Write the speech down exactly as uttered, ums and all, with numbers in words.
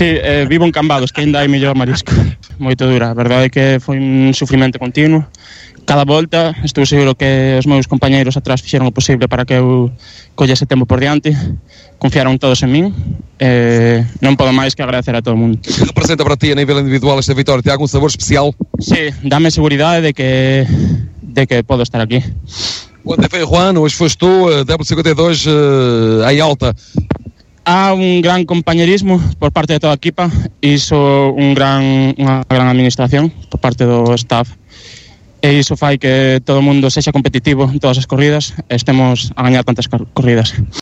Sí, eh, vivo en Cambados, que ainda hai mellor marisco. Moito dura, a verdade é que foi un sufrimento continuo. Cada volta, estou seguro que os meus compañeiros atrás fixeron o posible para que eu collese tempo por diante. Confiaron todos en min. Eh, non podo máis que agradecer a todo o mundo. Que representa para ti a nível individual esta vitória? Tem algum sabor especial? Sí, dame seguridade de que, de que podo estar aquí. Ontem foi Juan, hoje foste tu, W cincuenta e dois uh, em alta. Há un gran compañerismo por parte de toda a equipa e iso un gran, unha gran administración por parte do staff e iso fai que todo o mundo sexa competitivo en todas as corridas e estemos a gañar tantas corridas.